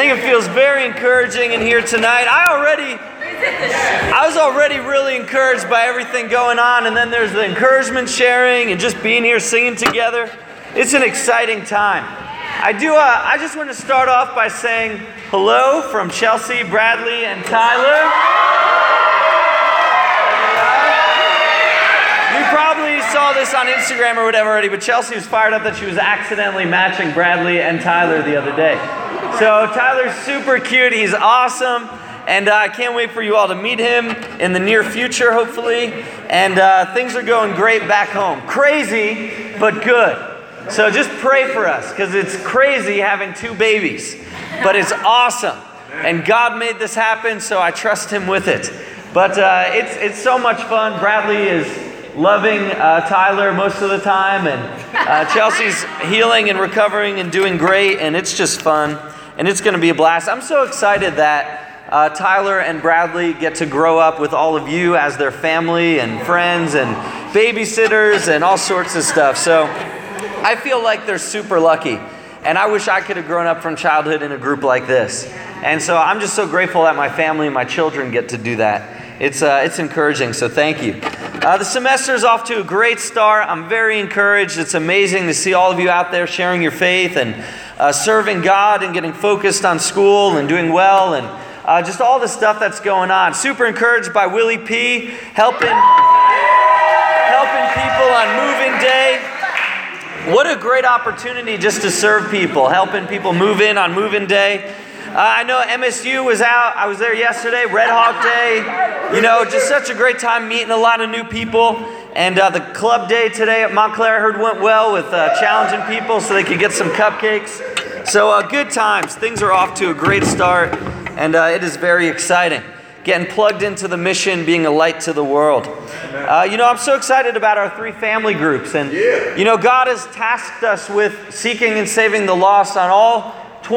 think it feels very encouraging in here tonight. I was already really encouraged by everything going on, and then there's the encouragement sharing and just being here singing together. It's an exciting time. I just want to start off by saying hello from Chelsea, Bradley, and Tyler. You probably saw this on Instagram or whatever already, but Chelsea was fired up that she was accidentally matching Bradley and Tyler the other day. So Tyler's super cute. He's awesome. And I can't wait for you all to meet him in the near future, hopefully. And things are going great back home. Crazy, but good. So just pray for us, because it's crazy having 2 babies. But it's awesome. And God made this happen, so I trust Him with it. But it's so much fun. Bradley is loving Tyler most of the time. And Chelsea's healing and recovering and doing great. And it's just fun. And it's going to be a blast. I'm so excited that Tyler and Bradley get to grow up with all of you as their family and friends and babysitters and all sorts of stuff. So I feel like they're super lucky. And I wish I could have grown up from childhood in a group like this. And so I'm just so grateful that my family and my children get to do that. It's encouraging, so thank you. The semester is off to a great start. I'm very encouraged. It's amazing to see all of you out there sharing your faith and serving God and getting focused on school and doing well and just all the stuff that's going on. Super encouraged by Willie P. helping people on moving day. What a great opportunity just to serve people, helping people move in on moving day. I know MSU was out. I was there yesterday, Red Hawk Day. You know, just such a great time meeting a lot of new people. And the club day today at Montclair I heard went well with challenging people so they could get some cupcakes. So good times. Things are off to a great start. And it is very exciting. Getting plugged into the mission, being a light to the world. I'm so excited about our 3 family groups. And, God has tasked us with seeking and saving the lost on all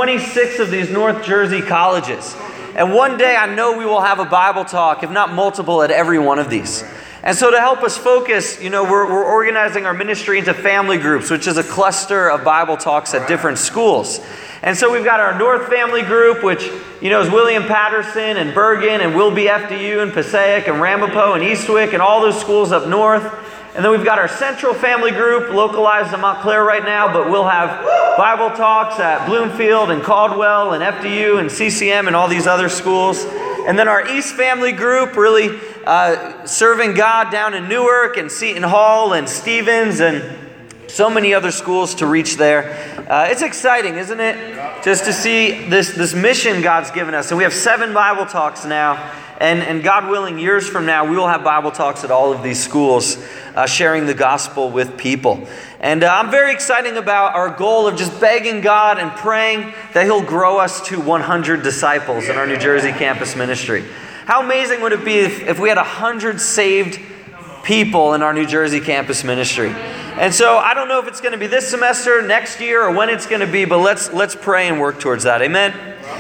26 of these North Jersey colleges. And one day I know we will have a Bible talk, if not multiple, at every one of these. And so to help us focus, we're organizing our ministry into family groups, which is a cluster of Bible talks at different schools. And so we've got our North Family Group, which, is William Patterson and Bergen and Wilby FDU and Passaic and Ramapo and Eastwick and all those schools up north. And then we've got our Central Family Group, localized in Montclair right now, but we'll have Bible talks at Bloomfield and Caldwell and FDU and CCM and all these other schools. And then our East Family Group, really serving God down in Newark and Seton Hall and Stevens and so many other schools to reach there. It's exciting, isn't it? Just to see this mission God's given us. And we have 7 Bible talks now. And God willing, years from now, we will have Bible talks at all of these schools, sharing the gospel with people. And I'm very excited about our goal of just begging God and praying that He'll grow us to 100 disciples in our New Jersey campus ministry. How amazing would it be if we had 100 saved people in our New Jersey campus ministry? And so I don't know if it's going to be this semester, next year, or when it's going to be, but let's pray and work towards that. Amen?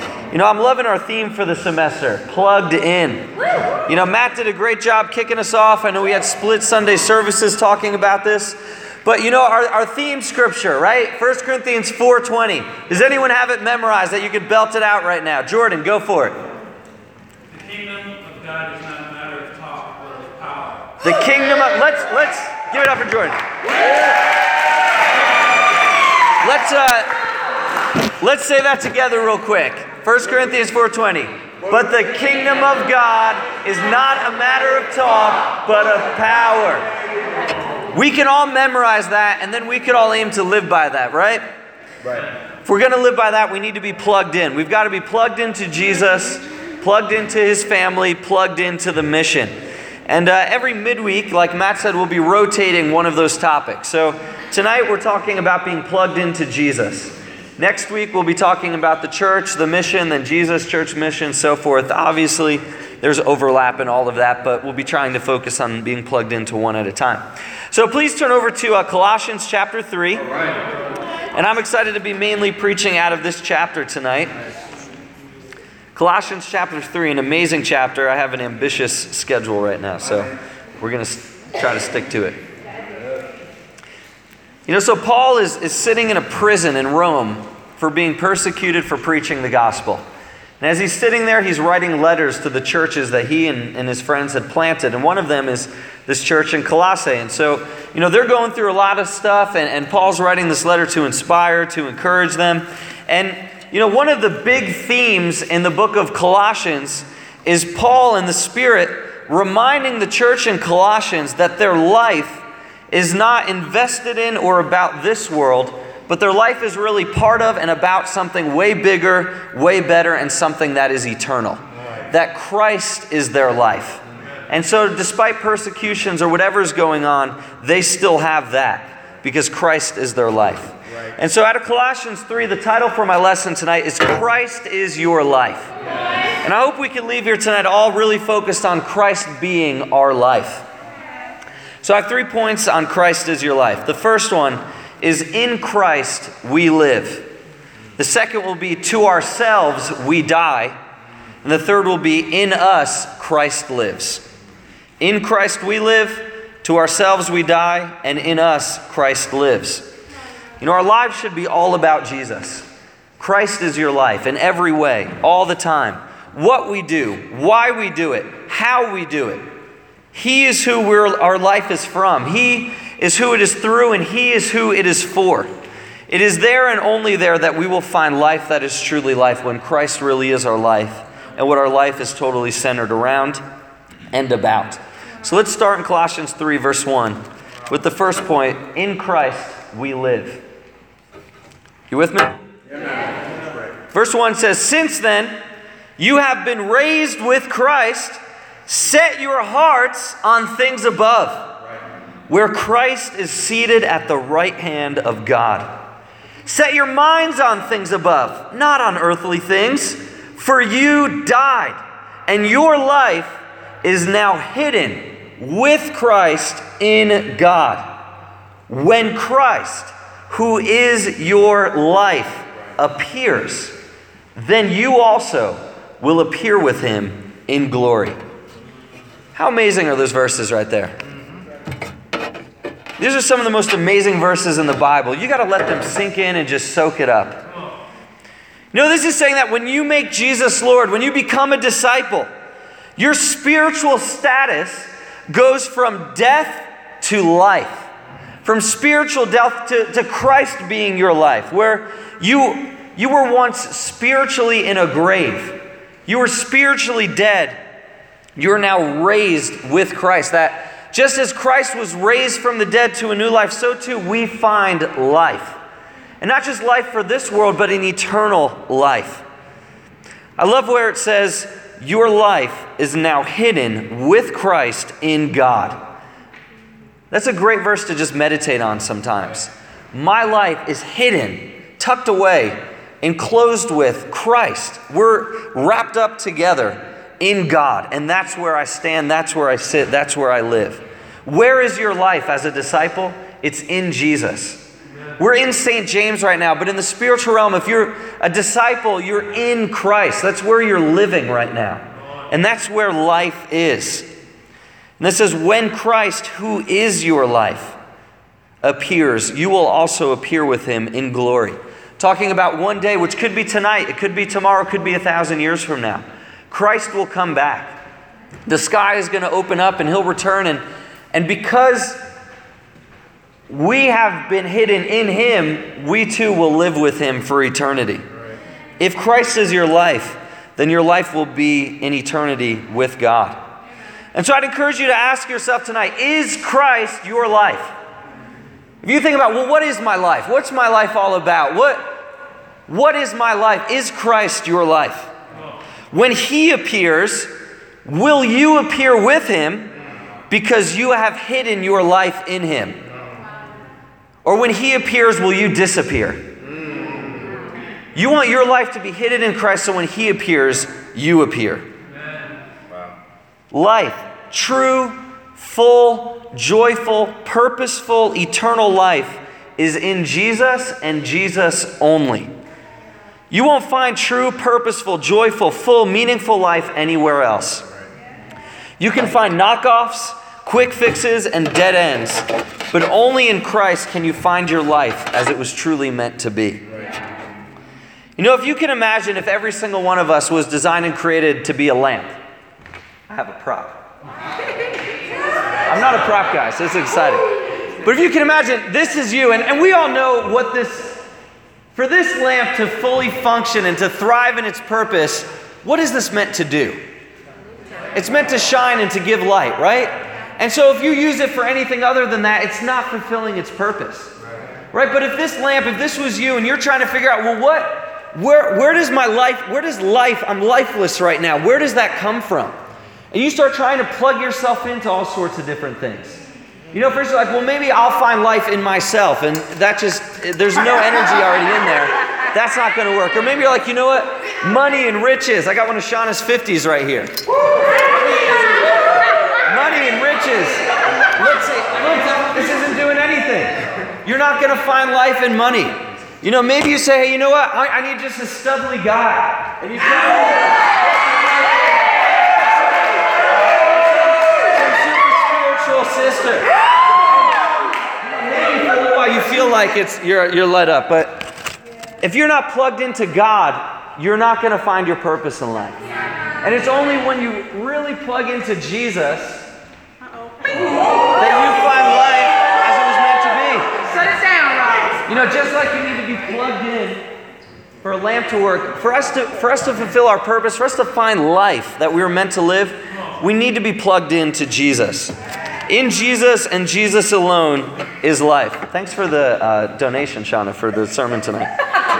I'm loving our theme for the semester, plugged in. Matt did a great job kicking us off. I know we had split Sunday services talking about this. But our theme scripture, right? 1 Corinthians 4:20. Does anyone have it memorized that you could belt it out right now? Jordan, go for it. The kingdom of God is not a matter of talk, but of power. The kingdom of... Let's give it up for Jordan. Let's say that together real quick. 1 Corinthians 4:20. But the kingdom of God is not a matter of talk, but of power. We can all memorize that, and then we could all aim to live by that, right? Right. If we're going to live by that, we need to be plugged in. We've got to be plugged into Jesus, plugged into His family, plugged into the mission. And every midweek, like Matt said, we'll be rotating one of those topics. So tonight we're talking about being plugged into Jesus. Next week we'll be talking about the church, the mission, then Jesus, church mission, so forth. Obviously, there's overlap in all of that, but we'll be trying to focus on being plugged into one at a time. So please turn over to Colossians chapter 3. All right. And I'm excited to be mainly preaching out of this chapter tonight. Colossians chapter 3, an amazing chapter. I have an ambitious schedule right now, so we're going to try to stick to it. So Paul is sitting in a prison in Rome, for being persecuted for preaching the gospel. And as he's sitting there, he's writing letters to the churches that he and his friends had planted. And one of them is this church in Colossae. And so, they're going through a lot of stuff, and Paul's writing this letter to inspire, to encourage them. And, one of the big themes in the book of Colossians is Paul in the Spirit reminding the church in Colossians that their life is not invested in or about this world, but their life is really part of and about something way bigger, way better, and something that is eternal. That Christ is their life. And so despite persecutions or whatever's going on, they still have that because Christ is their life. And so out of Colossians 3, the title for my lesson tonight is Christ is Your Life. And I hope we can leave here tonight all really focused on Christ being our life. So I have 3 points on Christ is your life. The first one is in Christ we live. The second will be to ourselves we die. And the third will be in us Christ lives. In Christ we live, to ourselves we die, and in us Christ lives. Our lives should be all about Jesus. Christ is your life in every way, all the time. What we do, why we do it, how we do it. He is who our life is from. He is who it is through, and He is who it is for. It is there and only there that we will find life that is truly life, when Christ really is our life and what our life is totally centered around and about. So let's start in Colossians 3, verse 1 with the first point, in Christ we live. You with me? Yeah. Verse 1 says, since then you have been raised with Christ, set your hearts on things above, where Christ is seated at the right hand of God. Set your minds on things above, not on earthly things, for you died, and your life is now hidden with Christ in God. When Christ, who is your life, appears, then you also will appear with Him in glory. How amazing are those verses right there? These are some of the most amazing verses in the Bible. You got to let them sink in and just soak it up. This is saying that when you make Jesus Lord, when you become a disciple, your spiritual status goes from death to life. From spiritual death to Christ being your life, where you were once spiritually in a grave. You were spiritually dead. You are now raised with Christ. That just as Christ was raised from the dead to a new life, so too we find life. And not just life for this world, but an eternal life. I love where it says, your life is now hidden with Christ in God. That's a great verse to just meditate on sometimes. My life is hidden, tucked away, enclosed with Christ. We're wrapped up together in God. And that's where I stand, that's where I sit, that's where I live. Where is your life as a disciple? It's in Jesus. We're in St. James right now, but in the spiritual realm, if you're a disciple, you're in Christ. That's where you're living right now. And that's where life is. And it says, when Christ, who is your life, appears, you will also appear with Him in glory. Talking about one day, which could be tonight, it could be tomorrow, it could be 1,000 years from now. Christ will come back. The sky is going to open up and He'll return. And because we have been hidden in Him, we too will live with Him for eternity. If Christ is your life, then your life will be in eternity with God. And so I'd encourage you to ask yourself tonight, is Christ your life? If you think about, well, what is my life? What's my life all about? What is my life? Is Christ your life? When He appears, will you appear with Him because you have hidden your life in Him? Or when He appears, will you disappear? You want your life to be hidden in Christ, so when He appears, you appear. Life, true, full, joyful, purposeful, eternal life is in Jesus and Jesus only. You won't find true, purposeful, joyful, full, meaningful life anywhere else. You can find knockoffs, quick fixes, and dead ends, but only in Christ can you find your life as it was truly meant to be. You know, if you can imagine if every single one of us was designed and created to be a lamp. I have a prop. I'm not a prop guy, so it's exciting. But if you can imagine, this is you, and we all know what for this lamp to fully function and to thrive in its purpose, what is this meant to do? It's meant to shine and to give light, right? And so if you use it for anything other than that, it's not fulfilling its purpose. Right? But if this was you and you're trying to figure out, well, where does life, I'm lifeless right now, where does that come from? And you start trying to plug yourself into all sorts of different things. You know, first you're like, well, maybe I'll find life in myself, and there's no energy already in there. That's not going to work. Or maybe you're like, you know what? Money and riches. I got one of Shauna's 50s right here. Money and riches. Let's see. Look, this isn't doing anything. You're not going to find life in money. You know, maybe you say, hey, you know what? I need just a studly guy. And you try sister. Maybe for a little while you feel like you're let up, but if you're not plugged into God, you're not going to find your purpose in life. And it's only when you really plug into Jesus that you find life as it was meant to be. Shut it down, Rob. You know, just like you need to be plugged in for a lamp to work, for us to fulfill our purpose, for us to find life that we were meant to live, we need to be plugged into Jesus. In Jesus and Jesus alone is life. Thanks for the donation, Shauna, for the sermon tonight.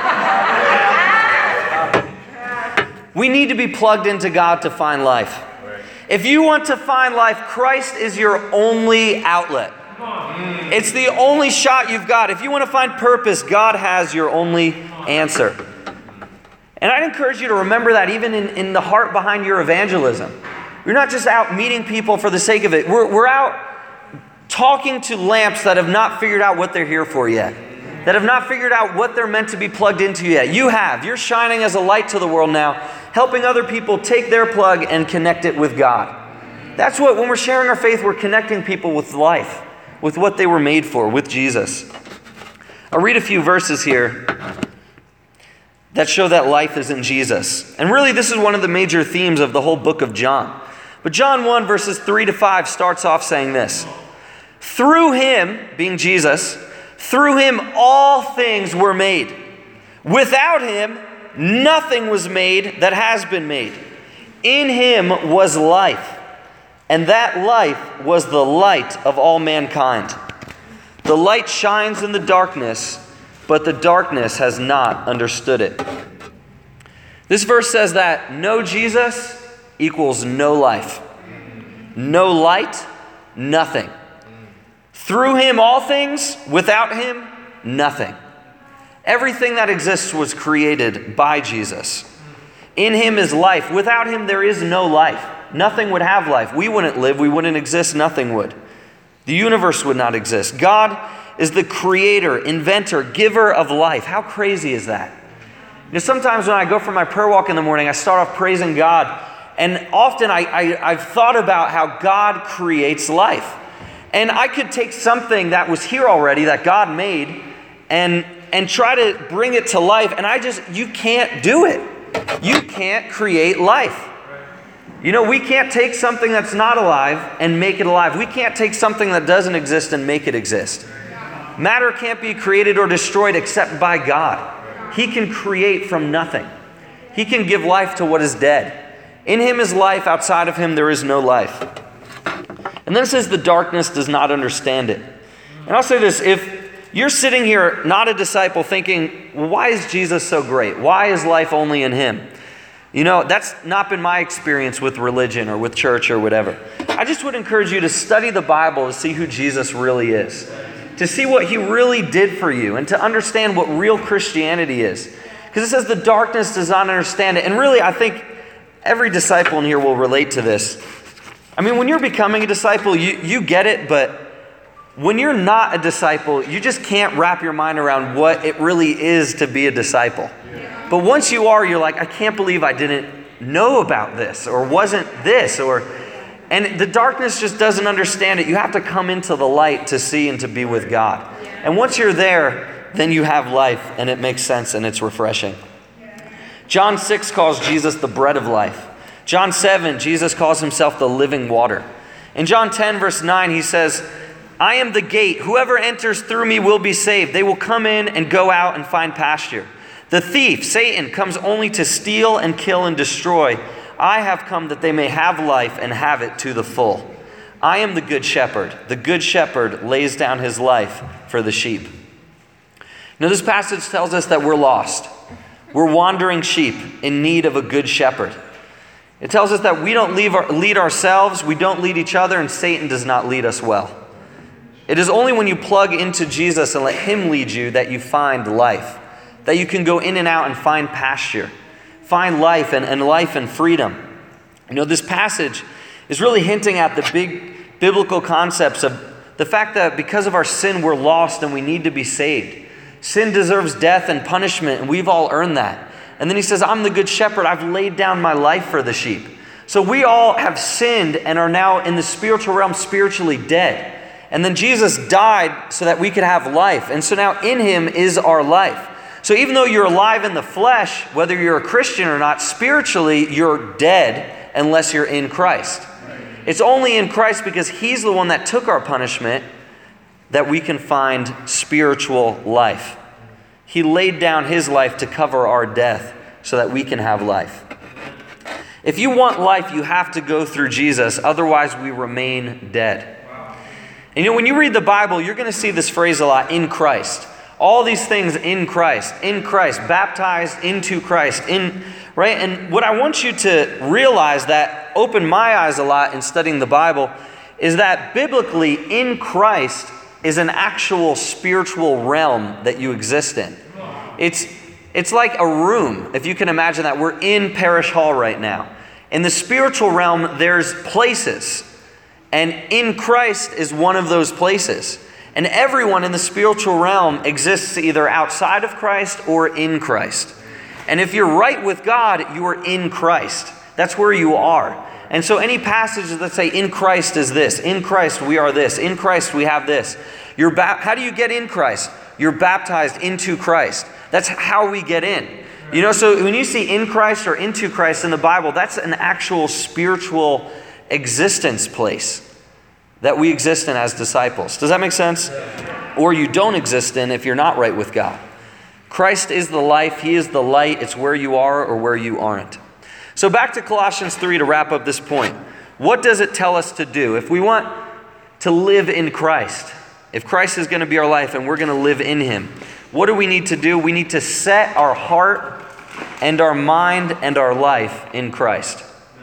We need to be plugged into God to find life. If you want to find life, Christ is your only outlet. It's the only shot you've got. If you want to find purpose, God has your only answer. And I'd encourage you to remember that even in the heart behind your evangelism. You're not just out meeting people for the sake of it. We're out talking to lamps that have not figured out what they're here for yet. That have not figured out what they're meant to be plugged into yet. You have. You're shining as a light to the world now, helping other people take their plug and connect it with God. That's what, when we're sharing our faith, we're connecting people with life, with what they were made for, with Jesus. I'll read a few verses here that show that life is in Jesus. And really, this is one of the major themes of the whole book of John. But John 1, verses 3-5 starts off saying this. Through him, being Jesus, through him all things were made. Without him, nothing was made that has been made. In him was life, and that life was the light of all mankind. The light shines in the darkness, but the darkness has not understood it. This verse says that no Jesus equals no life. No light, nothing. Through him all things, without him nothing. Everything that exists was created by Jesus. In him is life. Without him there is no life. Nothing would have life. We wouldn't live, we wouldn't exist, nothing would. The universe would not exist. God is the creator, inventor, giver of life. How crazy is that? You know, sometimes when I go for my prayer walk in the morning, I start off praising God. And often I've thought about how God creates life. And I could take something that was here already that God made and try to bring it to life. And you can't do it. You can't create life. You know, we can't take something that's not alive and make it alive. We can't take something that doesn't exist and make it exist. Matter can't be created or destroyed except by God. He can create from nothing. He can give life to what is dead. In him is life. Outside of him there is no life. And then it says the darkness does not understand it. And I'll say this, if you're sitting here not a disciple thinking, well, why is Jesus so great? Why is life only in him? You know, that's not been my experience with religion or with church or whatever. I just would encourage you to study the Bible to see who Jesus really is. To see what he really did for you and to understand what real Christianity is. Because it says the darkness does not understand it. And really, I think every disciple in here will relate to this. I mean, when you're becoming a disciple, you get it, but when you're not a disciple, you just can't wrap your mind around what it really is to be a disciple. But once you are, you're like, I can't believe I didn't know about this or wasn't this and the darkness just doesn't understand it. You have to come into the light to see and to be with God. And once you're there, then you have life and it makes sense and it's refreshing. John 6 calls Jesus the bread of life. John 7, Jesus calls himself the living water. In John 10, verse 9, he says, I am the gate. Whoever enters through me will be saved. They will come in and go out and find pasture. The thief, Satan, comes only to steal and kill and destroy. I have come that they may have life and have it to the full. I am the good shepherd. The good shepherd lays down his life for the sheep. Now, this passage tells us that we're lost. We're wandering sheep in need of a good shepherd. It tells us that we don't lead ourselves, we don't lead each other, and Satan does not lead us well. It is only when you plug into Jesus and let him lead you that you find life, that you can go in and out and find pasture, find life and life and freedom. You know, this passage is really hinting at the big biblical concepts of the fact that because of our sin, we're lost and we need to be saved. Sin deserves death and punishment, and we've all earned that. And then he says, I'm the good shepherd. I've laid down my life for the sheep. So we all have sinned and are now in the spiritual realm spiritually dead. And then Jesus died so that we could have life. And so now in him is our life. So even though you're alive in the flesh, whether you're a Christian or not, spiritually you're dead unless you're in Christ. It's only in Christ, because he's the one that took our punishment, that we can find spiritual life. He laid down his life to cover our death so that we can have life. If you want life, you have to go through Jesus. Otherwise, we remain dead. And you know, when you read the Bible, you're going to see this phrase a lot, in Christ. All these things in Christ, baptized into Christ, right? And what I want you to realize that opened my eyes a lot in studying the Bible is that biblically, in Christ is an actual spiritual realm that you exist in. It's like a room, if you can imagine that. We're in Parish Hall right now. In the spiritual realm, there's places. And in Christ is one of those places. And everyone in the spiritual realm exists either outside of Christ or in Christ. And if you're right with God, you are in Christ. That's where you are. And so any passages that say, in Christ is this, in Christ we are this, in Christ we have this. How do you get in Christ? You're baptized into Christ. That's how we get in. You know, so when you see in Christ or into Christ in the Bible, that's an actual spiritual existence place that we exist in as disciples. Does that make sense? Or you don't exist in if you're not right with God. Christ is the life. He is the light. It's where you are or where you aren't. So back to Colossians 3 to wrap up this point. What does it tell us to do? If we want to live in Christ, if Christ is going to be our life and we're going to live in him, what do we need to do? We need to set our heart and our mind and our life in Christ.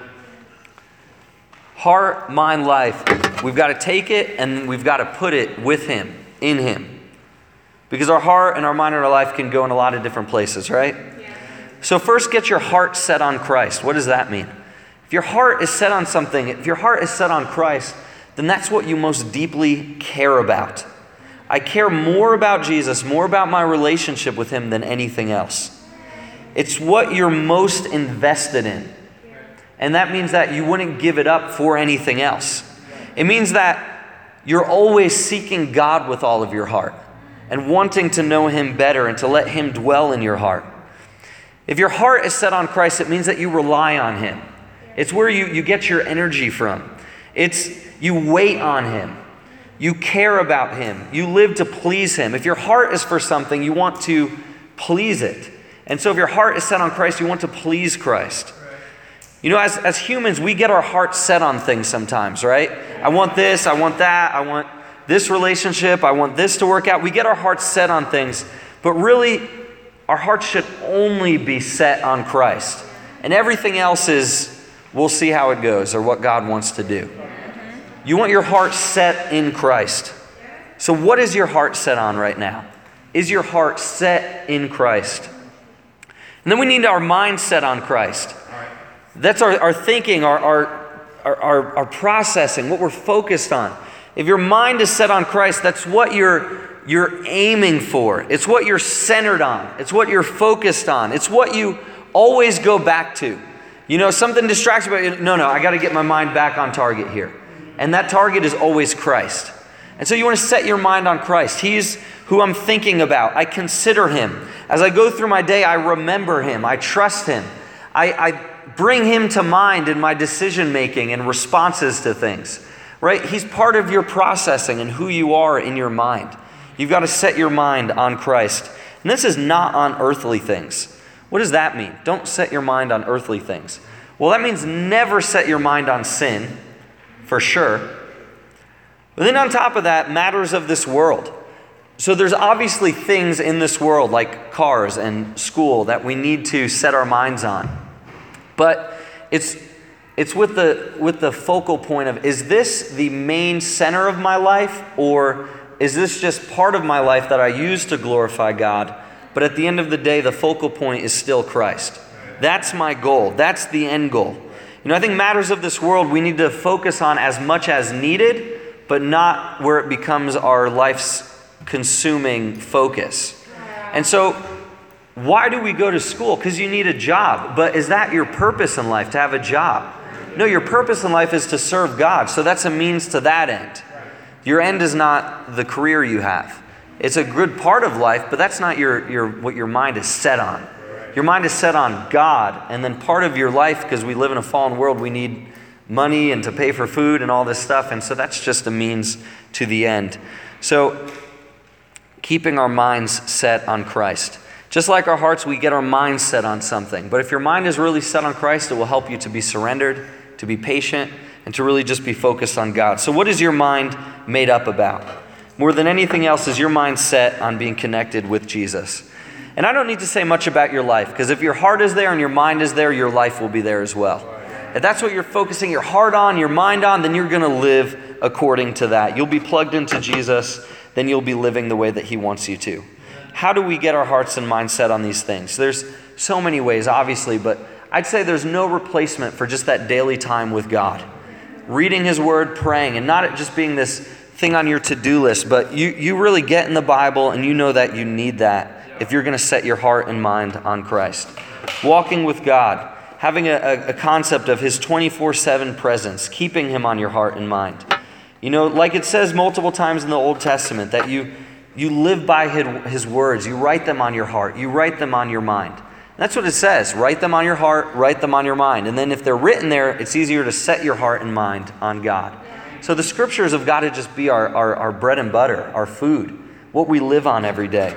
Heart, mind, life. We've got to take it and we've got to put it with him, in him. Because our heart and our mind and our life can go in a lot of different places, right? Yeah. So first, get your heart set on Christ. What does that mean? If your heart is set on something, if your heart is set on Christ, then that's what you most deeply care about. I care more about Jesus, more about my relationship with him than anything else. It's what you're most invested in. And that means that you wouldn't give it up for anything else. It means that you're always seeking God with all of your heart and wanting to know him better and to let him dwell in your heart. If your heart is set on Christ, it means that you rely on him. It's where you get your energy from. It's you wait on him. You care about him. You live to please him. If your heart is for something, you want to please it. And so if your heart is set on Christ, you want to please Christ. You know, as humans, we get our hearts set on things sometimes, right? I want this, I want that, I want this relationship, I want this to work out. We get our hearts set on things, but really, our hearts should only be set on Christ. And everything else is, we'll see how it goes or what God wants to do. You want your heart set in Christ. So what is your heart set on right now? Is your heart set in Christ? And then we need our mind set on Christ. That's our thinking, our processing, what we're focused on. If your mind is set on Christ, that's what you're aiming for. It's what you're centered on. It's what you're focused on. It's what you always go back to. You know, something distracts you, but no, I got to get my mind back on target here. And that target is always Christ. And so you want to set your mind on Christ. He's who I'm thinking about. I consider him. As I go through my day, I remember him. I trust him. I bring him to mind in my decision making and responses to things, right? He's part of your processing and who you are in your mind. You've got to set your mind on Christ. And this is not on earthly things. What does that mean? Don't set your mind on earthly things. Well, that means never set your mind on sin, for sure. But then on top of that, matters of this world. So there's obviously things in this world like cars and school that we need to set our minds on. But it's with the focal point of, is this the main center of my life, or is this just part of my life that I use to glorify God? But at the end of the day, the focal point is still Christ. That's my goal. That's the end goal. I think matters of this world we need to focus on as much as needed, but not where it becomes our life's consuming focus. And so, why do we go to school? Because you need a job. But is that your purpose in life, to have a job? No, your purpose in life is to serve God. So that's a means to that end. Your end is not the career you have. It's a good part of life, but that's not what your mind is set on. Your mind is set on God. And then part of your life, because we live in a fallen world, we need money and to pay for food and all this stuff. And so that's just a means to the end. So keeping our minds set on Christ. Just like our hearts, we get our minds set on something. But if your mind is really set on Christ, it will help you to be surrendered, to be patient, and to really just be focused on God. So what is your mind made up about? More than anything else, is your mind set on being connected with Jesus? And I don't need to say much about your life, because if your heart is there and your mind is there, your life will be there as well. If that's what you're focusing your heart on, your mind on, then you're going to live according to that. You'll be plugged into Jesus, then you'll be living the way that he wants you to. How do we get our hearts and minds set on these things? There's so many ways, obviously, but I'd say there's no replacement for just that daily time with God. Reading his word, praying, and not just being this thing on your to-do list, but you really get in the Bible and you know that you need that if you're going to set your heart and mind on Christ. Walking with God, having a concept of his 24/7 presence, keeping him on your heart and mind. Like it says multiple times in the Old Testament, that you live by his words. You write them on your heart. You write them on your mind. That's what it says. Write them on your heart, write them on your mind. And then if they're written there, it's easier to set your heart and mind on God. So the scriptures have got to just be our bread and butter, our food, what we live on every day.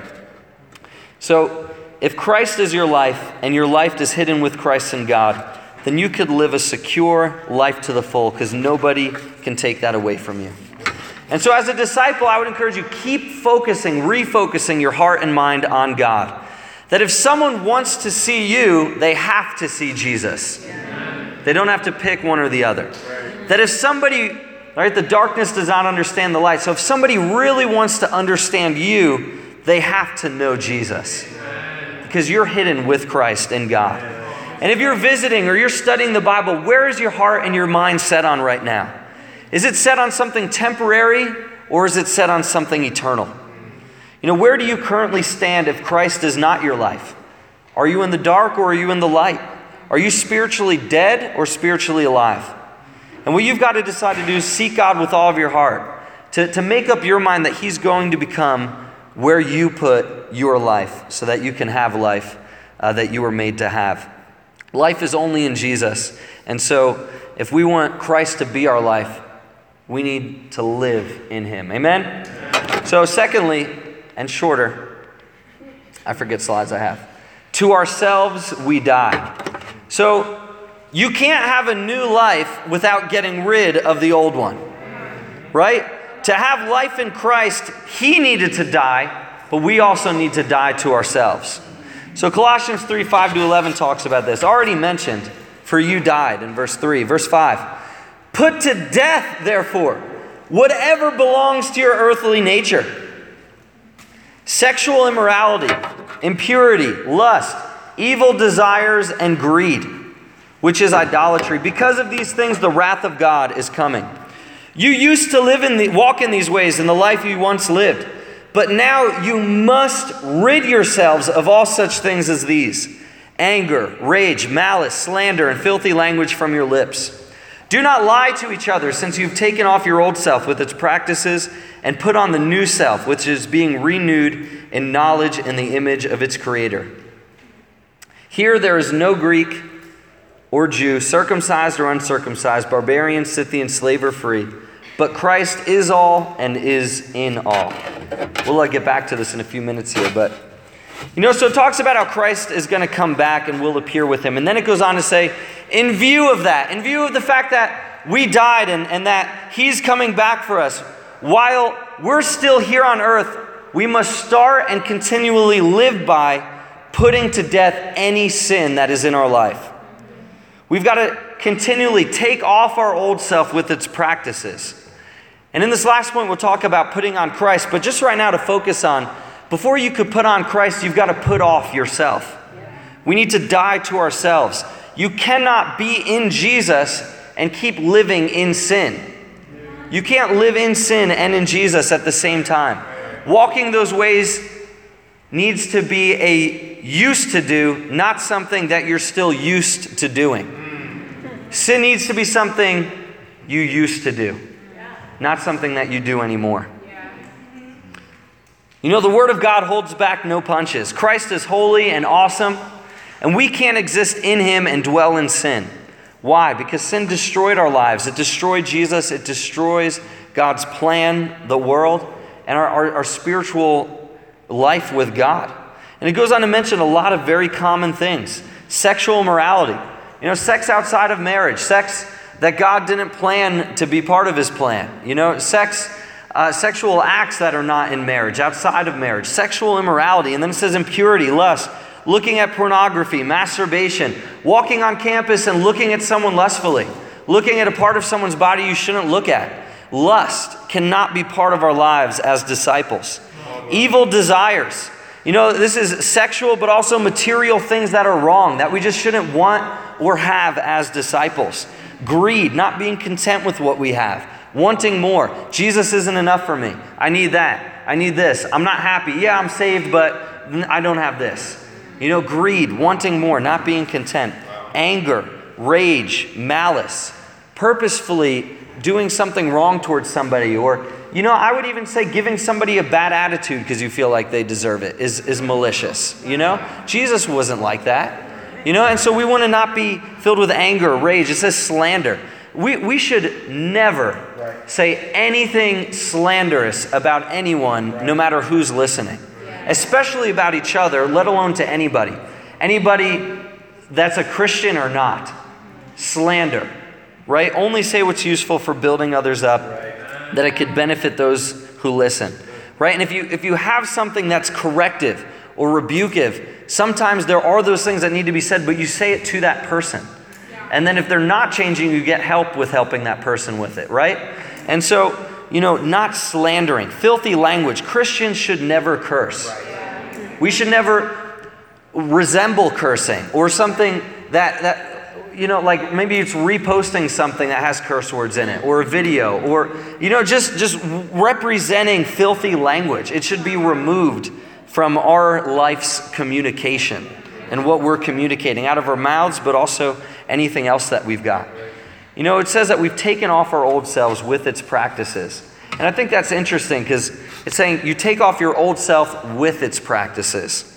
So if Christ is your life and your life is hidden with Christ in God, then you could live a secure life to the full, because nobody can take that away from you. And so as a disciple, I would encourage you, keep refocusing your heart and mind on God. That if someone wants to see you, they have to see Jesus. They don't have to pick one or the other. That if somebody, right, the darkness does not understand the light. So if somebody really wants to understand you, they have to know Jesus. Because you're hidden with Christ in God. And if you're visiting or you're studying the Bible, where is your heart and your mind set on right now? Is it set on something temporary, or is it set on something eternal? Where do you currently stand if Christ is not your life? Are you in the dark, or are you in the light? Are you spiritually dead or spiritually alive? And what you've got to decide to do is seek God with all of your heart, to make up your mind that he's going to become where you put your life, so that you can have life that you were made to have. Life is only in Jesus. And so if we want Christ to be our life, we need to live in him. Amen? So secondly, and shorter, I forget slides I have. To ourselves we die. So you can't have a new life without getting rid of the old one. Right? To have life in Christ, he needed to die, but we also need to die to ourselves. So Colossians 3:5-11 talks about this. Already mentioned, for you died in verse 3. Verse 5. Put to death, therefore, whatever belongs to your earthly nature. Sexual immorality, impurity, lust, evil desires, and greed, which is idolatry. Because of these things, the wrath of God is coming. You used to walk in these ways in the life you once lived, but now you must rid yourselves of all such things as these: anger, rage, malice, slander, and filthy language from your lips. Do not lie to each other, since you've taken off your old self with its practices and put on the new self, which is being renewed in knowledge in the image of its creator. Here there is no Greek or Jew, circumcised or uncircumcised, barbarian, Scythian, slave or free, but Christ is all and is in all. We'll get back to this in a few minutes here, but so it talks about how Christ is going to come back and we'll appear with him. And then it goes on to say, in view of that, in view of the fact that we died and that he's coming back for us, while we're still here on earth, we must start and continually live by putting to death any sin that is in our life. We've got to continually take off our old self with its practices. And in this last point, we'll talk about putting on Christ. But just right now to focus on, before you could put on Christ, you've got to put off yourself. We need to die to ourselves. You cannot be in Jesus and keep living in sin. You can't live in sin and in Jesus at the same time. Walking those ways needs to be a used to do, not something that you're still used to doing. Sin needs to be something you used to do, not something that you do anymore. The Word of God holds back no punches. Christ is holy and awesome, and we can't exist in him and dwell in sin. Why? Because sin destroyed our lives. It destroyed Jesus. It destroys God's plan, the world, and our spiritual life with God. And it goes on to mention a lot of very common things. Sexual immorality. Sex outside of marriage. Sex that God didn't plan to be part of his plan. Sexual acts that are not in marriage, outside of marriage. Sexual immorality. And then it says impurity, lust, looking at pornography, masturbation, walking on campus and looking at someone lustfully, looking at a part of someone's body you shouldn't look at. Lust cannot be part of our lives as disciples. Evil desires. This is sexual but also material things that are wrong, that we just shouldn't want or have as disciples. Greed, not being content with what we have. Wanting more. Jesus isn't enough for me. I need that. I need this. I'm not happy. Yeah, I'm saved, but I don't have this. Greed, wanting more, not being content. Anger, rage, malice. Purposefully doing something wrong towards somebody, or I would even say giving somebody a bad attitude because you feel like they deserve it is malicious. Jesus wasn't like that. And so we want to not be filled with anger, rage. It says slander. We should never say anything slanderous about anyone, no matter who's listening, especially about each other, let alone to anybody. Anybody that's a Christian or not. Slander, right? Only say what's useful for building others up, that it could benefit those who listen, right? And if you have something that's corrective or rebukive, sometimes there are those things that need to be said, but you say it to that person. And then if they're not changing, you get help with helping that person with it, right? And so, not slandering, filthy language. Christians should never curse. We should never resemble cursing or something that like maybe it's reposting something that has curse words in it, or a video, or, just representing filthy language. It should be removed from our life's communication and what we're communicating out of our mouths, but also anything else that we've got. It says that we've taken off our old selves with its practices. And I think that's interesting because it's saying you take off your old self with its practices.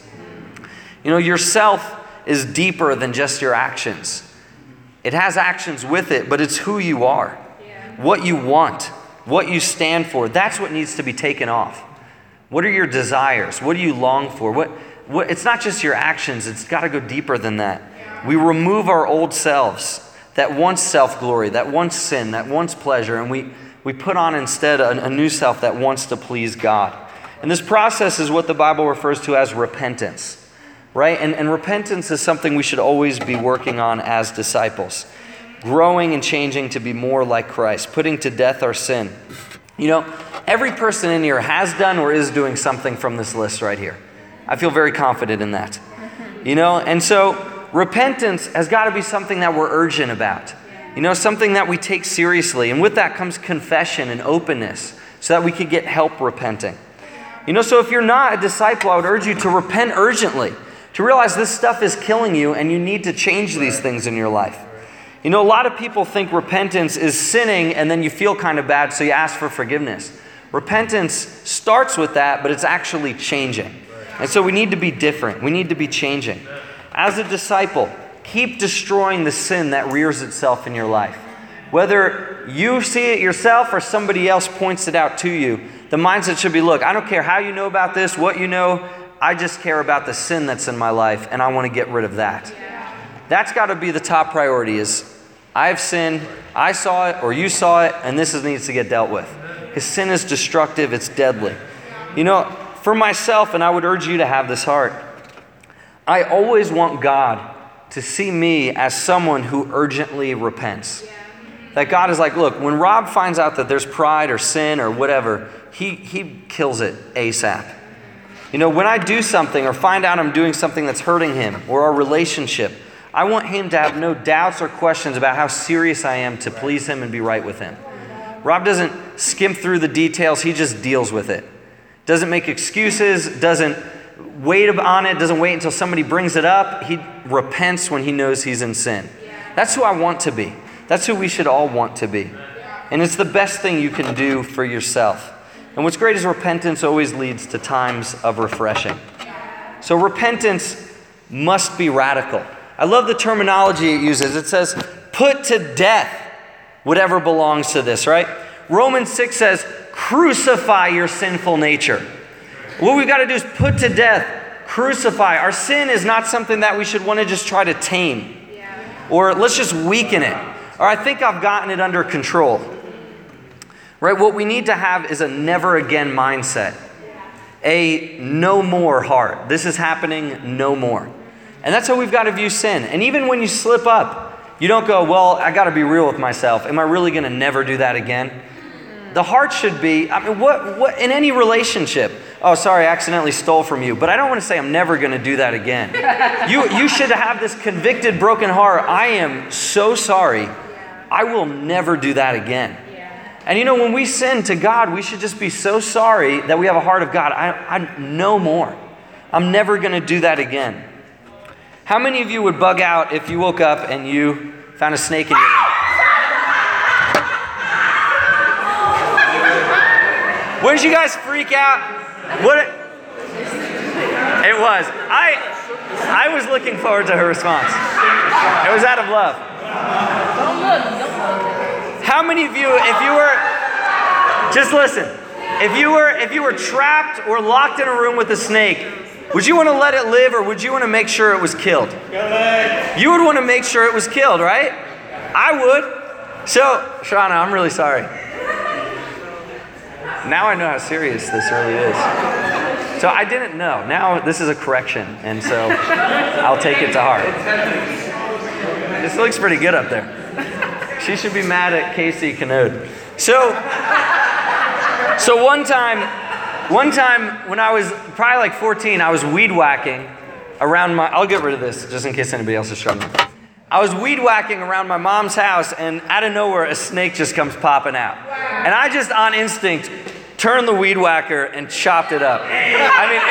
Yourself is deeper than just your actions. It has actions with it, but it's who you are, what you want, what you stand for. That's what needs to be taken off. What are your desires? What do you long for? What? It's not just your actions. It's got to go deeper than that. We remove our old selves that wants self-glory, that wants sin, that wants pleasure, and we put on instead a new self that wants to please God. And this process is what the Bible refers to as repentance, right? And repentance is something we should always be working on as disciples, growing and changing to be more like Christ, putting to death our sin. Every person in here has done or is doing something from this list right here. I feel very confident in that. And so repentance has got to be something that we're urgent about. Something that we take seriously. And with that comes confession and openness so that we could get help repenting. So if you're not a disciple, I would urge you to repent urgently, to realize this stuff is killing you and you need to change these things in your life. You know, a lot of people think repentance is sinning and then you feel kind of bad, so you ask for forgiveness. Repentance starts with that, but it's actually changing. And so we need to be different. We need to be changing. As a disciple, keep destroying the sin that rears itself in your life. Whether you see it yourself or somebody else points it out to you, the mindset should be, look, I don't care how you know about this, what you know, I just care about the sin that's in my life, and I want to get rid of that. That's got to be the top priority is, I have sinned, I saw it, or you saw it, and this needs to get dealt with. Because sin is destructive, it's deadly. You know, for myself, and I would urge you to have this heart, I always want God to see me as someone who urgently repents. That God is like, look, when Rob finds out that there's pride or sin or whatever, he kills it ASAP. You know, when I do something or find out I'm doing something that's hurting him or our relationship, I want him to have no doubts or questions about how serious I am to please him and be right with him. Rob doesn't skim through the details, he just deals with it. Doesn't make excuses, doesn't wait on it, doesn't wait until somebody brings it up. He repents when he knows he's in sin. That's who I want to be. That's who we should all want to be. And it's the best thing you can do for yourself. And what's great is repentance always leads to times of refreshing. So repentance must be radical. I love the terminology it uses. It says, put to death whatever belongs to this, right? Romans 6 says, crucify your sinful nature. What we've got to do is put to death, crucify. Our sin is not something that we should want to just try to tame. Or let's just weaken it. Or I think I've gotten it under control. Right? What we need to have is a never again mindset. A no more heart. This is happening no more. And that's how we've got to view sin. And even when you slip up, you don't go, well, I got to be real with myself. Am I really going to never do that again? The heart should be, I mean, what in any relationship, oh, sorry, I accidentally stole from you, but I don't want to say I'm never going to do that again. You should have this convicted, broken heart. I am so sorry. I will never do that again. And you know, when we sin to God, we should just be so sorry that we have a heart of God. I no more. I'm never going to do that again. How many of you would bug out if you woke up and you found a snake in your room? Wouldn't you guys freak out? It was. I was looking forward to her response. It was out of love. How many of you, if you were, just listen, if you were trapped or locked in a room with a snake, would you want to let it live or would you want to make sure it was killed? You would want to make sure it was killed, right? I would. So, Shauna, I'm really sorry. Now I know how serious this really is. So I didn't know. Now this is a correction, and so I'll take it to heart. This looks pretty good up there. She should be mad at Casey Canode. So one time when I was probably like 14, I was weed whacking around I'll get rid of this just in case anybody else is struggling. I was weed whacking around my mom's house, and out of nowhere, a snake just comes popping out. And I just, on instinct, turned the weed whacker and chopped it up. I mean,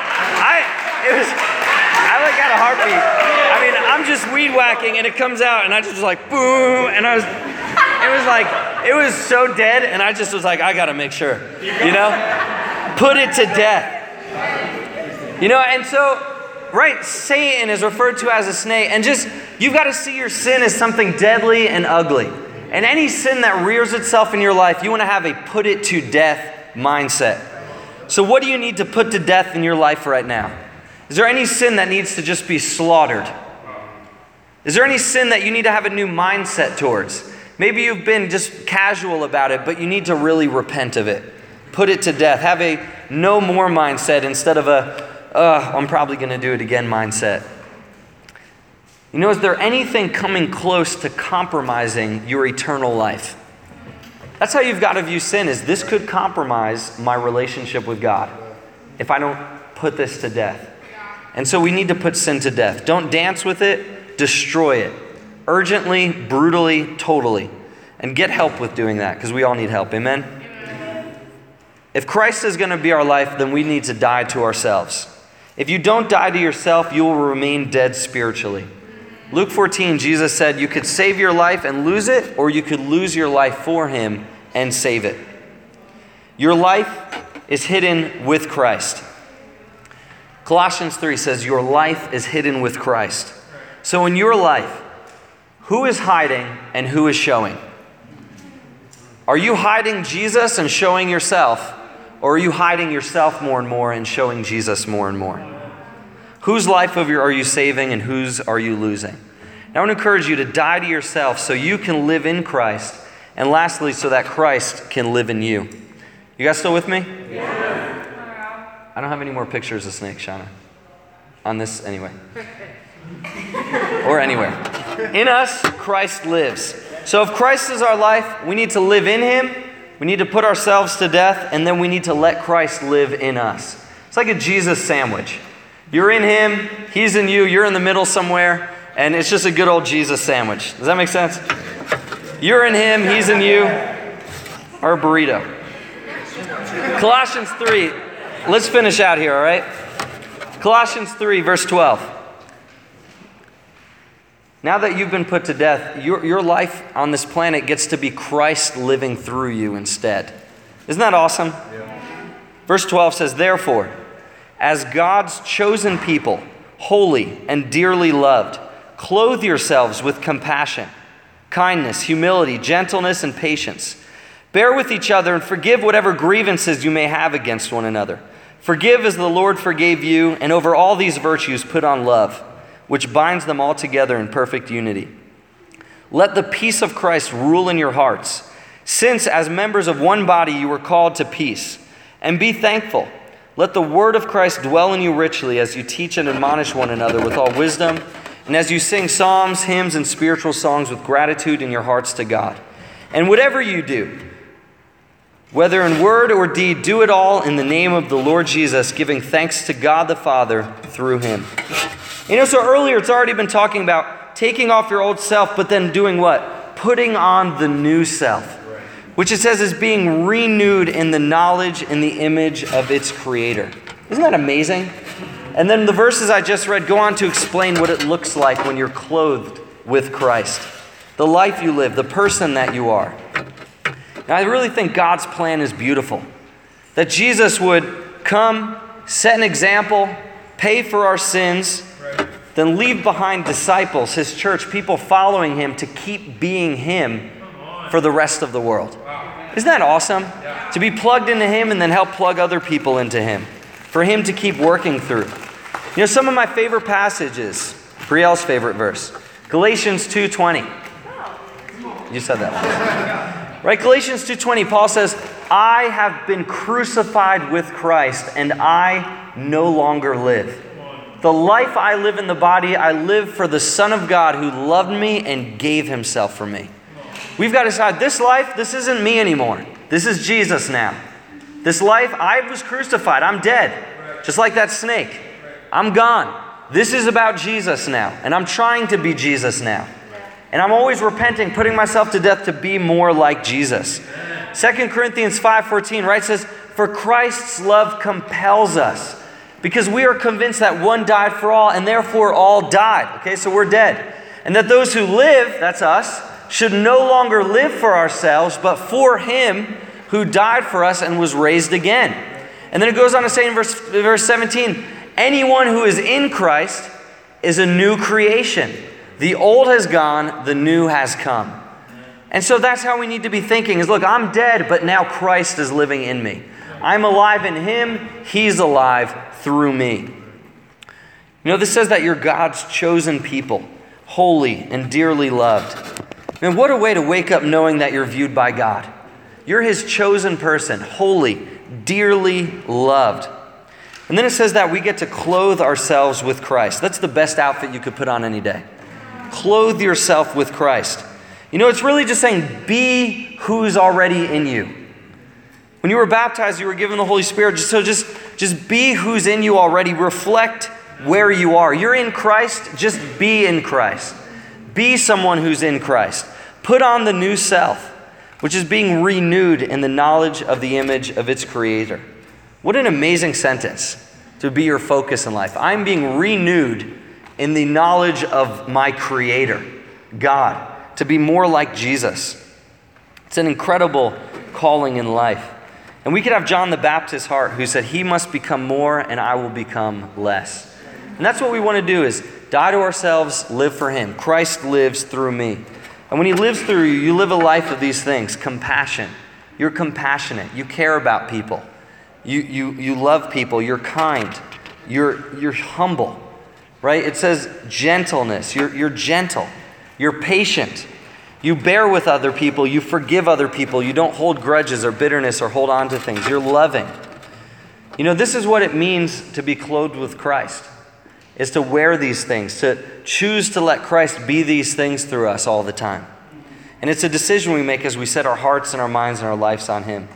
I like got a heartbeat. I mean, I'm just weed whacking, and it comes out, and I just was like, boom, and it was so dead, and I just was like, I gotta make sure, you know? Put it to death. You know, and so, right, Satan is referred to as a snake, and just, you've got to see your sin as something deadly and ugly. And any sin that rears itself in your life, you want to have a put it to death mindset. So what do you need to put to death in your life right now? Is there any sin that needs to just be slaughtered? Is there any sin that you need to have a new mindset towards? Maybe you've been just casual about it, but you need to really repent of it. Put it to death. Have a no more mindset instead of I'm probably going to do it again mindset. You know, is there anything coming close to compromising your eternal life? That's how you've got to view sin, is this could compromise my relationship with God if I don't put this to death. And so we need to put sin to death. Don't dance with it, destroy it. Urgently, brutally, totally. And get help with doing that, because we all need help. Amen? If Christ is going to be our life, then we need to die to ourselves. If you don't die to yourself, you will remain dead spiritually. Luke 14, Jesus said you could save your life and lose it, or you could lose your life for him and save it. Your life is hidden with Christ. Colossians 3 says your life is hidden with Christ. So in your life, who is hiding and who is showing? Are you hiding Jesus and showing yourself, or are you hiding yourself more and more and showing Jesus more and more? Whose life are you saving and whose are you losing? Now I want to encourage you to die to yourself so you can live in Christ, and lastly, so that Christ can live in you. You guys still with me? Yeah. I don't have any more pictures of snakes, Shauna. On this, anyway. Or anywhere. In us, Christ lives. So if Christ is our life, we need to live in him, we need to put ourselves to death, and then we need to let Christ live in us. It's like a Jesus sandwich. You're in him, he's in you, you're in the middle somewhere, and it's just a good old Jesus sandwich. Does that make sense? You're in him, he's in you, or a burrito. Colossians 3, let's finish out here, all right? Colossians 3, verse 12. Now that you've been put to death, your life on this planet gets to be Christ living through you instead. Isn't that awesome? Yeah. Verse 12 says, therefore, as God's chosen people, holy and dearly loved, clothe yourselves with compassion, kindness, humility, gentleness, and patience. Bear with each other and forgive whatever grievances you may have against one another. Forgive as the Lord forgave you, and over all these virtues put on love, which binds them all together in perfect unity. Let the peace of Christ rule in your hearts, since as members of one body you were called to peace. And be thankful. Let the word of Christ dwell in you richly as you teach and admonish one another with all wisdom, and as you sing psalms, hymns, and spiritual songs with gratitude in your hearts to God. And whatever you do, whether in word or deed, do it all in the name of the Lord Jesus, giving thanks to God the Father through him. So earlier it's already been talking about taking off your old self, but then doing what? Putting on the new self, which it says is being renewed in the knowledge and the image of its creator. Isn't that amazing? And then the verses I just read go on to explain what it looks like when you're clothed with Christ. The life you live, the person that you are. Now, I really think God's plan is beautiful. That Jesus would come, set an example, pay for our sins, then leave behind disciples, his church, people following him to keep being him for the rest of the world. Isn't that awesome? To be plugged into him and then help plug other people into him. For him to keep working through. Some of my favorite passages, Brielle's favorite verse, Galatians 2:20. You said that. Right? Galatians 2:20, Paul says, I have been crucified with Christ, and I no longer live. The life I live in the body, I live for the Son of God who loved me and gave himself for me. We've got to decide, this life, this isn't me anymore. This is Jesus now. This life, I was crucified. I'm dead. Just like that snake. I'm gone. This is about Jesus now. And I'm trying to be Jesus now. And I'm always repenting, putting myself to death to be more like Jesus. 2 Corinthians 5:14, right, says, for Christ's love compels us, because we are convinced that one died for all, and therefore all died. Okay, so we're dead. And that those who live, that's us, should no longer live for ourselves, but for him who died for us and was raised again. And then it goes on to say in verse 17, anyone who is in Christ is a new creation. The old has gone, the new has come. And so that's how we need to be thinking is, look, I'm dead, but now Christ is living in me. I'm alive in him, he's alive through me. This says that you're God's chosen people, holy and dearly loved. And what a way to wake up knowing that you're viewed by God. You're his chosen person, holy, dearly loved. And then it says that we get to clothe ourselves with Christ. That's the best outfit you could put on any day. Clothe yourself with Christ. It's really just saying, be who's already in you. When you were baptized, you were given the Holy Spirit. So just be who's in you already. Reflect where you are. You're in Christ. Just be in Christ. Be someone who's in Christ. Put on the new self, which is being renewed in the knowledge of the image of its creator. What an amazing sentence to be your focus in life. I'm being renewed in the knowledge of my Creator, God, to be more like Jesus. It's an incredible calling in life. And we could have John the Baptist's heart, who said, he must become more and I will become less. And that's what we want to do, is die to ourselves, live for him. Christ lives through me. And when he lives through you, you live a life of these things. Compassion. You're compassionate. You care about people. You love people. You're kind. You're humble. Right? It says gentleness. You're gentle. You're patient. You bear with other people. You forgive other people. You don't hold grudges or bitterness or hold on to things. You're loving. You know, this is what it means to be clothed with Christ, is to wear these things, to choose to let Christ be these things through us all the time. And it's a decision we make as we set our hearts and our minds and our lives on him.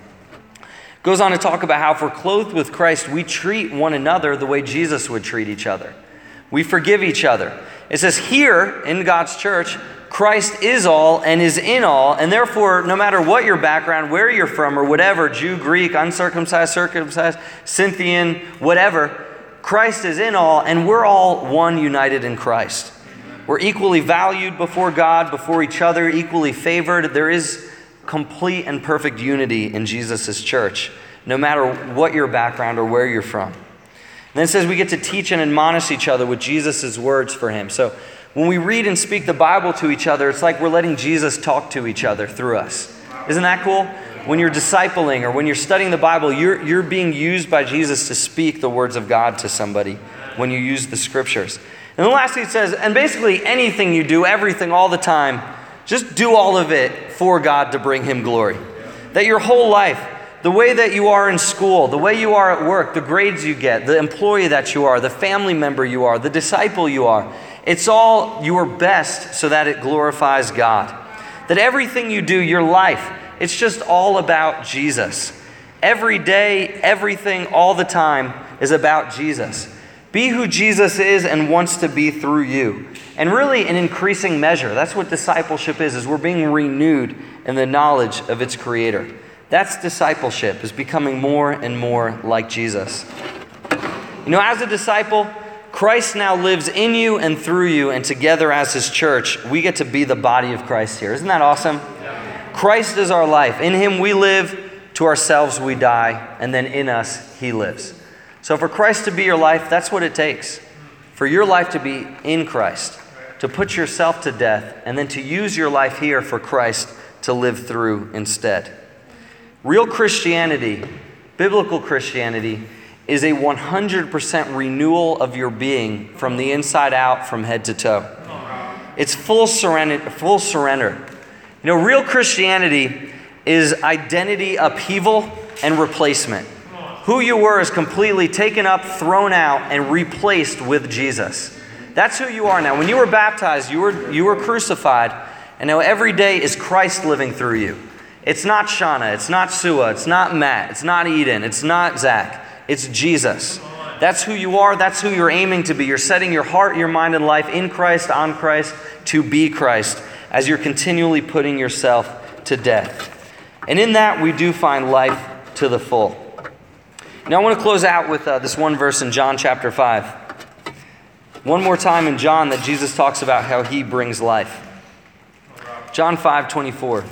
It goes on to talk about how if we're clothed with Christ, we treat one another the way Jesus would treat each other. We forgive each other. It says here in God's church, Christ is all and is in all, and therefore, no matter what your background, where you're from, or whatever, Jew, Greek, uncircumcised, circumcised, Scythian, whatever, Christ is in all, and we're all one, united in Christ. We're equally valued before God, before each other, equally favored. There is complete and perfect unity in Jesus' church, no matter what your background or where you're from. And then it says we get to teach and admonish each other with Jesus' words for him. So when we read and speak the Bible to each other, it's like we're letting Jesus talk to each other through us. Isn't that cool? When you're discipling or when you're studying the Bible, you're being used by Jesus to speak the words of God to somebody when you use the scriptures. And then lastly it says, and basically anything you do, everything, all the time, just do all of it for God to bring him glory. That your whole life, the way that you are in school, the way you are at work, the grades you get, the employee that you are, the family member you are, the disciple you are, it's all your best so that it glorifies God. That everything you do, your life, it's just all about Jesus. Every day, everything, all the time is about Jesus. Be who Jesus is and wants to be through you. And really in increasing measure. That's what discipleship is we're being renewed in the knowledge of its Creator. That's discipleship, is becoming more and more like Jesus. You know, as a disciple, Christ now lives in you and through you, and together as his church, we get to be the body of Christ here. Isn't that awesome? Christ is our life. In him we live, to ourselves we die, and then in us he lives. So for Christ to be your life, that's what it takes. For your life to be in Christ, to put yourself to death, and then to use your life here for Christ to live through instead. Real Christianity, biblical Christianity, is a 100% renewal of your being from the inside out, from head to toe. It's full surrender. You know, real Christianity is identity upheaval and replacement. Who you were is completely taken up, thrown out, and replaced with Jesus. That's who you are now. When you were baptized, you were crucified, and now every day is Christ living through you. It's not Shauna, it's not Sua, it's not Matt, it's not Eden, it's not Zach. It's Jesus. That's who you are. That's who you're aiming to be. You're setting your heart, your mind, and life in Christ, on Christ, to be Christ, as you're continually putting yourself to death. And in that, we do find life to the full. Now, I want to close out with this one verse in John chapter 5. One more time in John that Jesus talks about how he brings life. John 5:24.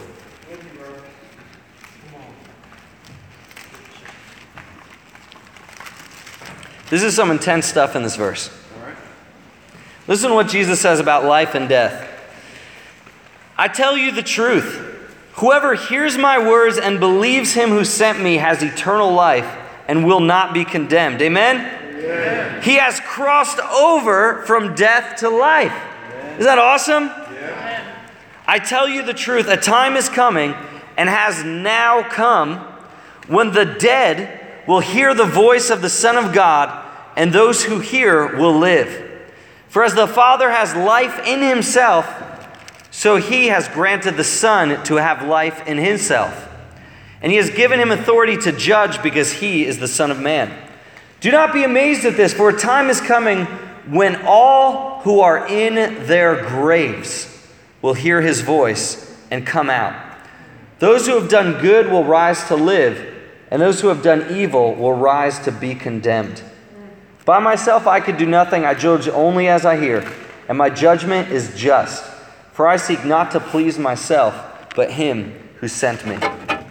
This is some intense stuff in this verse. Listen to what Jesus says about life and death. I tell you the truth. Whoever hears my words and believes him who sent me has eternal life and will not be condemned. Amen? Amen. He has crossed over from death to life. Amen. Is that awesome? Yeah. I tell you the truth. A time is coming and has now come when the dead will hear the voice of the Son of God, and those who hear will live. For as the Father has life in himself, so he has granted the Son to have life in himself. And he has given him authority to judge because he is the Son of Man. Do not be amazed at this, for a time is coming when all who are in their graves will hear his voice and come out. Those who have done good will rise to live, and those who have done evil will rise to be condemned. By myself I could do nothing. I judge only as I hear, and my judgment is just. For I seek not to please myself, but him who sent me.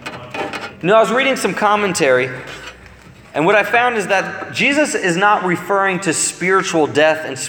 I was reading some commentary, and what I found is that Jesus is not referring to spiritual death and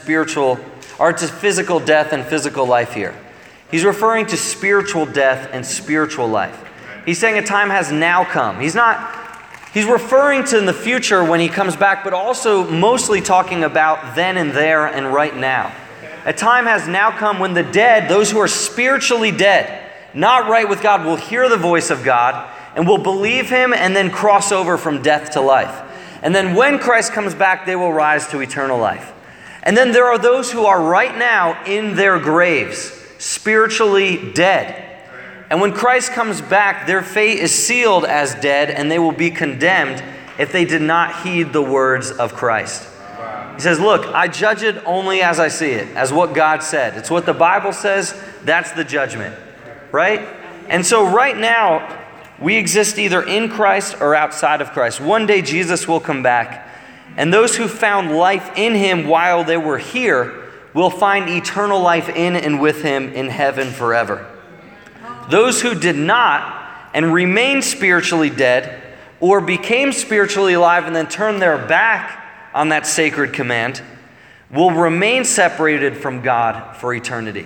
to physical death and physical life here. He's referring to spiritual death and spiritual life. He's saying a time has now come. He's referring to in the future when he comes back, but also mostly talking about then and there and right now. A time has now come when the dead, those who are spiritually dead, not right with God, will hear the voice of God and will believe him and then cross over from death to life. And then when Christ comes back, they will rise to eternal life. And then there are those who are right now in their graves, spiritually dead. And when Christ comes back, their fate is sealed as dead, and they will be condemned if they did not heed the words of Christ. He says, look, I judge it only as I see it, as what God said. It's what the Bible says, that's the judgment, right? And so right now, we exist either in Christ or outside of Christ. One day Jesus will come back, and those who found life in him while they were here will find eternal life in and with him in heaven forever. Those who did not and remained spiritually dead or became spiritually alive and then turned their back on that sacred command will remain separated from God for eternity.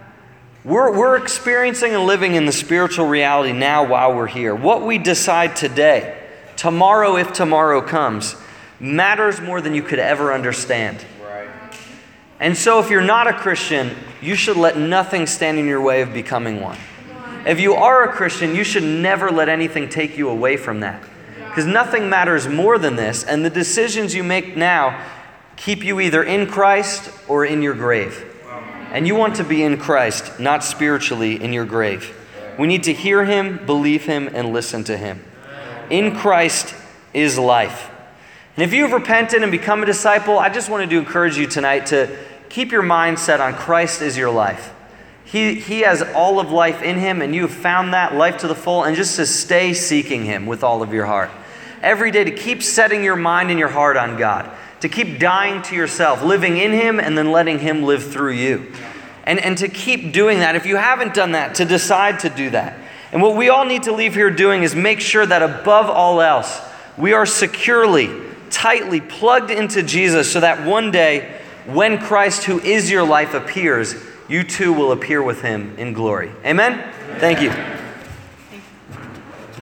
We're experiencing and living in the spiritual reality now while we're here. What we decide today, tomorrow if tomorrow comes, matters more than you could ever understand. Right. And so if you're not a Christian, you should let nothing stand in your way of becoming one. If you are a Christian, you should never let anything take you away from that. Because nothing matters more than this, and the decisions you make now keep you either in Christ or in your grave. And you want to be in Christ, not spiritually in your grave. We need to hear him, believe him, and listen to him. In Christ is life. And if you have repented and become a disciple, I just wanted to encourage you tonight to keep your mind set on Christ as your life. He has all of life in him, and you have found that life to the full, and just to stay seeking him with all of your heart. Every day to keep setting your mind and your heart on God. To keep dying to yourself, living in him, and then letting him live through you. And to keep doing that. If you haven't done that, to decide to do that. And what we all need to leave here doing is make sure that above all else, we are securely, tightly plugged into Jesus so that one day, when Christ, who is your life, appears, you too will appear with him in glory. Amen? Thank you.